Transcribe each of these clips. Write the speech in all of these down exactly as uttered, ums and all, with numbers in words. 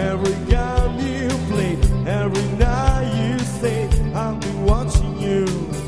Every game you play, every night you say, I'll be watching you.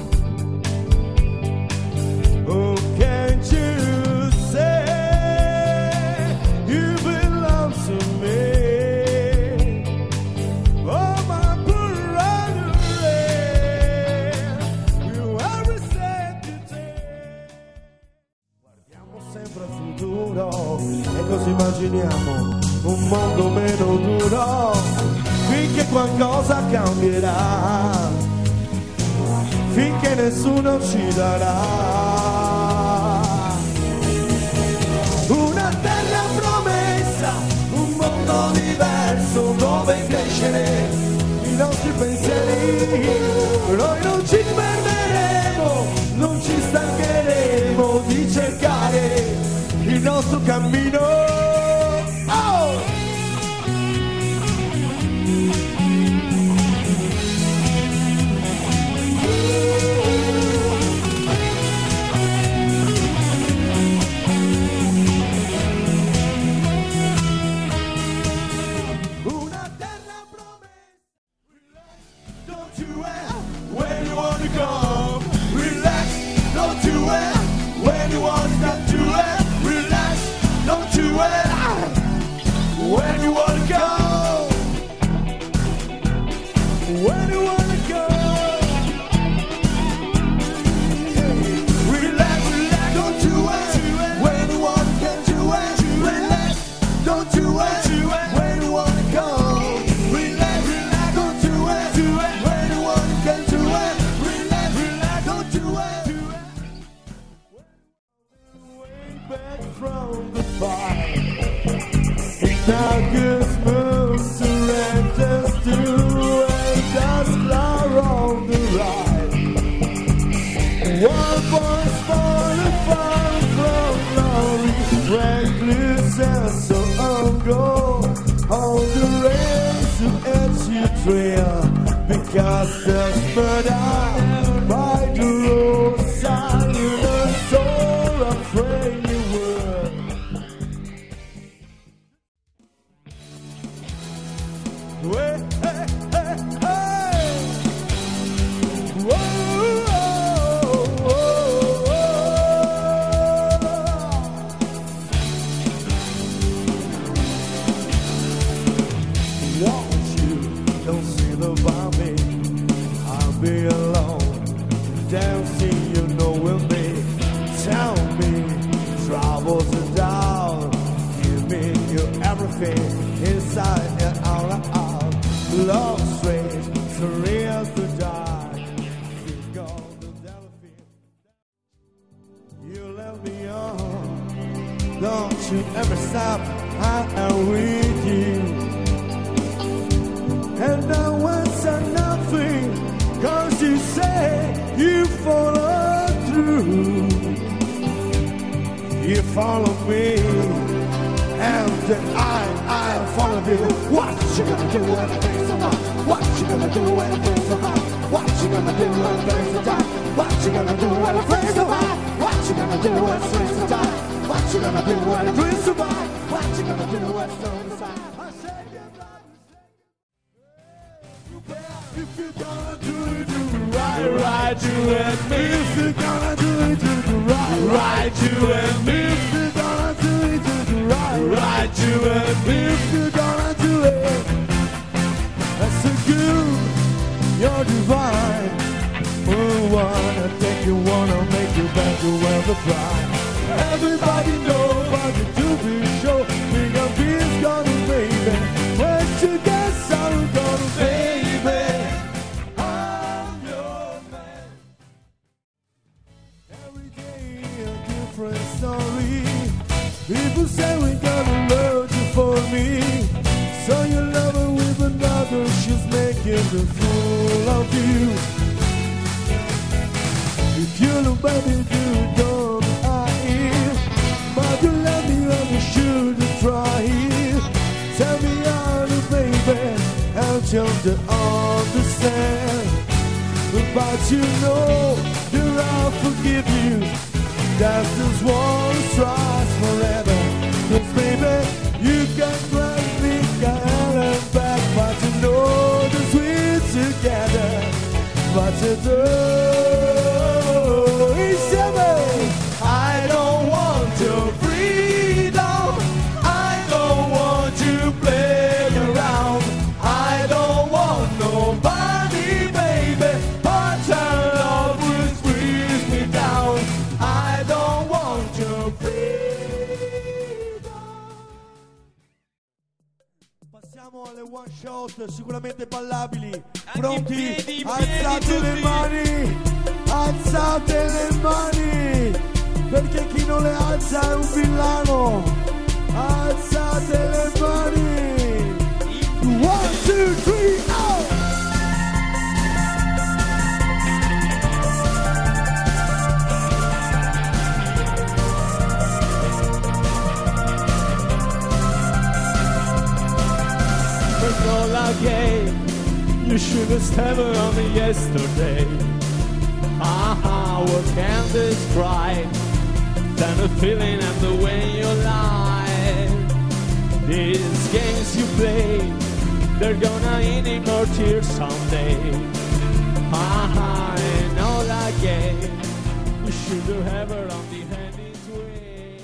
Oh, can't you say you belong to me? Oh, my poor adore, you ever said today. Guardiamo sempre al futuro e così immaginiamo un mondo meno duro, finché qualcosa cambierà, finché nessuno ci darà una terra promessa, un mondo diverso dove crescere i nostri pensieri. Noi non ci fermeremo, non ci stancheremo di cercare il nostro cammino. When you wanna go, when you wanna go, relax, relax, don't do it. When you wanna get to it, relax, don't do it. When you wanna go, relax, relax, don't do it. When you wanna get to it, relax, relax, don't do it. Way back from the fire. Now good moves surrenders to and just flower on the ride. One voice for the far from glory, reckless and so ungo. On the race to edge you trail, because there's murder by the roadside. You're so afraid you would. Hey, hey, hey, hey. Whoa, whoa, whoa, whoa. Want you, don't see the me. I'll be alone, dancing, you know with me. Tell me, troubles are down. Give me your everything, inside and out and out. Love straight, surreal to die. You go the delphine. You let me on. Don't you ever stop. I am with you. And I want say nothing, cause you say you follow through. You follow me, and I, I follow you. What you gonna do when it brings them up? What you gonna do when it brings them up? What you gonna do when it brings them up? What you gonna do when it brings them up? What you gonna do when it brings them up? What you gonna do when it brings them up? What you gonna do when it brings them up? I said if you're gonna do it, do it right, right, you and me. If you're gonna do it, do it right, right, you and me. If you're gonna do it, do it right, right, you and me. If you're gonna do it, that's so good, you're divine. Oh, wanna take you, wanna make you better when the pride. Everybody knows what you do, be sure. Big up is gonna baby. When you get some gonna baby. I'm your man. Every day a different story. People say we gotta love you for me. So you love her with another, she's making the fool of you. If you look baby, do don't I hear. But you let me on the should try. Tell me how to baby, I'll just to understand. But you know that I'll forgive you. That's just one tries forever. Cause baby, you can grant me kind come tu. Insieme. I don't want your freedom, I don't want you playing around, I don't want nobody, baby, but your love will squeeze me down. I don't want your freedom. Passiamo alle one shot, sicuramente ballabili. Pronti? Piedi, Alzate piedi, le tutti. mani, alzate le mani, perché chi non le alza è un villano. Alzate le mani. One, two, three, oh! First all I gave, you should have stepped on me yesterday. Ah, what can describe than the feeling and the way you lie? These games you play, they're gonna end in more tears someday. Ah, and all I gave, you should have her on the hand this way.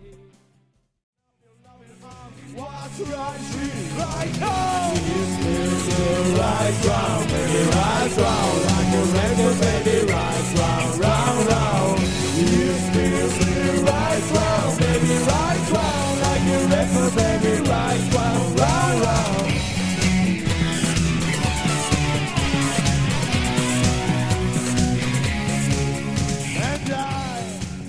What's right, she right now? Rise round, baby, rise round, like a record, baby, rise round, round, round. You still still rise round, baby, rise round, like a record, baby, rise round, round, round. And I,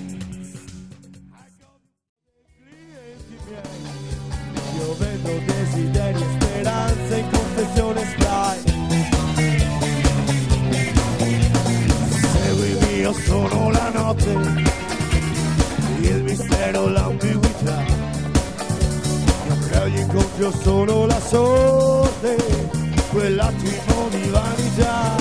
I go clienti miei, io vedo desideri, speranze in confezione Sky. Seguimi, io sono la notte, il mistero, l'ambiguità. Negli incontri io sono la sorte, quell'attimo di vanità.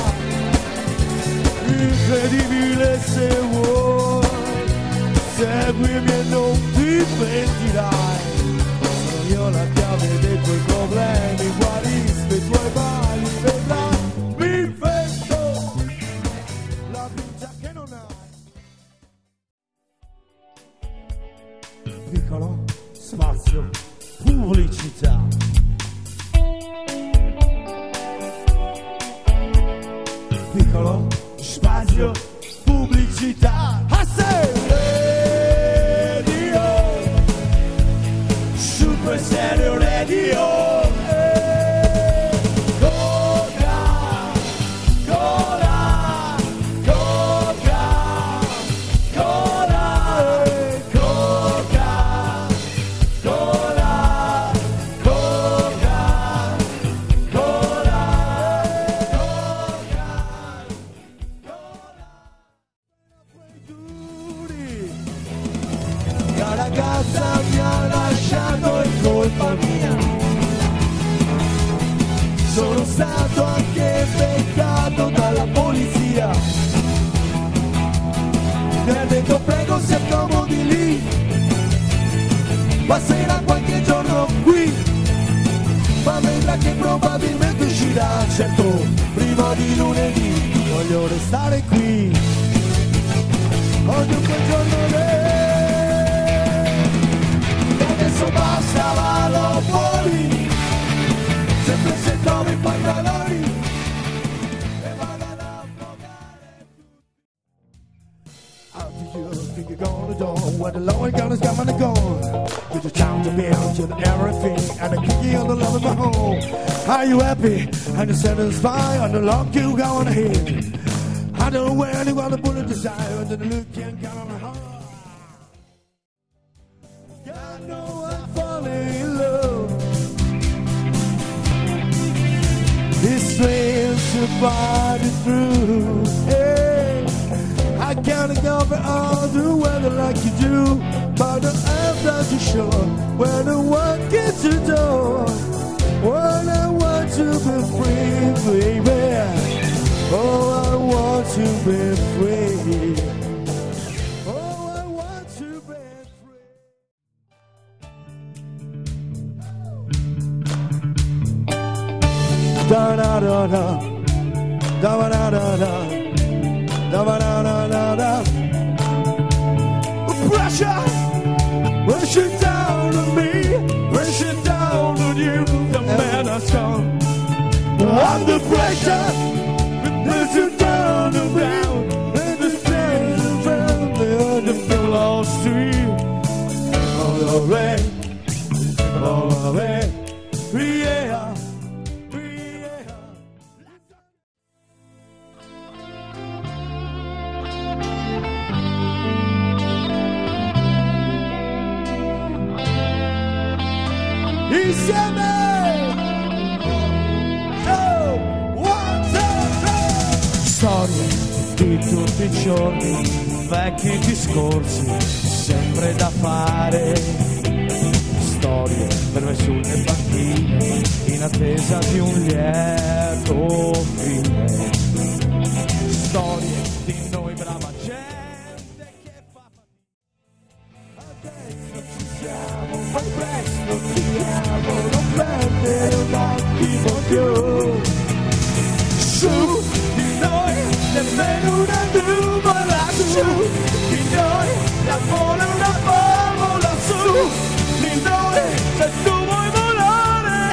Incredibile se vuoi, seguimi e non ti pentirai. Sono io la chiave dei tuoi problemi, guarisco i tuoi mali, vedrai. Mi infetto la vita che non hai. Piccolo spazio, pubblicità. Piccolo spazio, pubblicità. A sei radio, Super Stereo Radio. Ragazza mi ha lasciato, è colpa mia. Sono stato anche beccato dalla polizia. Mi ha detto prego si accomodi lì, passerà qualche giorno qui, ma vedrà che probabilmente uscirà. Certo, prima di lunedì voglio restare qui. Ogni quel giorno lei. Adesso basta, vado fuori, sempre se trovi poi valori e vado ad affogare. How do you think you're gonna do when the Lord God is coming and gone? You just count the bills, you know everything, and I kick you on the love of my home. Are you happy? And you satisfied? On the long you going ahead. I don't know where anyone to put a desire, and the look can't count on the heart. I know I'm falling in love. This train's about it through. Hey, I can't go for all the weather like you do, but I'm not too sure when the work gets the door. When I want to be free, baby. Oh, I want to be free. Oh, I want to be free. Da da da da, da da da da. da da da da da. Pressure, pressure down on me, pressure down on you. The man has gone under pressure, pressure down around, and the stand around the other lost to you. All the way, all the way, yeah. Insieme! Oh, one, two, three! Storie di tutti i giorni, vecchi discorsi, sempre da fare. Storie per me sulle panchine, in attesa di un lieto fine. Storie di noi brava gente che fa fatica. Adesso ci siamo, poi presto tiriamo, non perdere un attimo più. Su di noi nemmeno una nuvola, su di noi l'amore è una favola, su di noi se tu vuoi volare.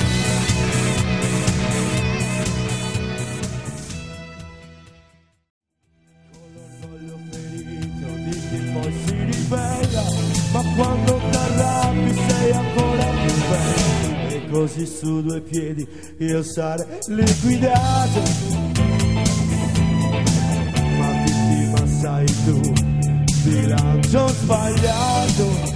Con l'orgoglio ferito di chi poi si ribella, ma quando t'arrabbi sei ancora più bella. E così su due piedi io sarei liquidato, ma vittima sai tu, bilancio sbagliato.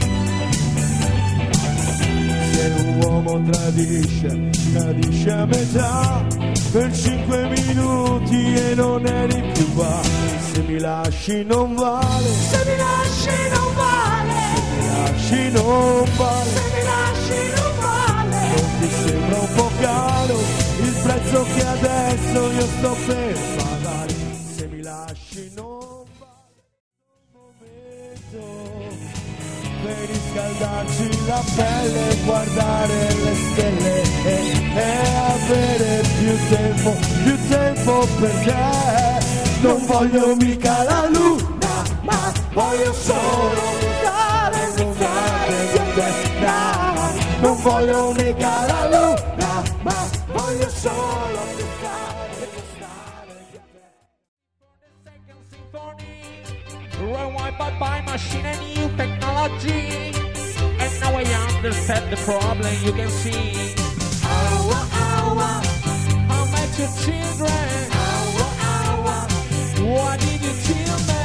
Se un uomo tradisce, tradisce a metà, per cinque minuti e non eri più va. Se mi lasci non vale, Se mi lasci non vale, se mi lasci non vale, se mi lasci non vale. non ti sembra un po' caro il prezzo che adesso io sto per pagare? Se mi lasci non vale un momento per riscaldarci la pelle, guardare le stelle e, e avere più tempo, più tempo per te. Non voglio mica la luna, ma voglio solo stare, stare con te. No, non voglio mica la luna, ma voglio solo stare, stare con te. Second symphony, rewind by by machine and new technology. And now I understand the problem you can see. Awa, awa, how much your children? Awa, awa, what did you tell me?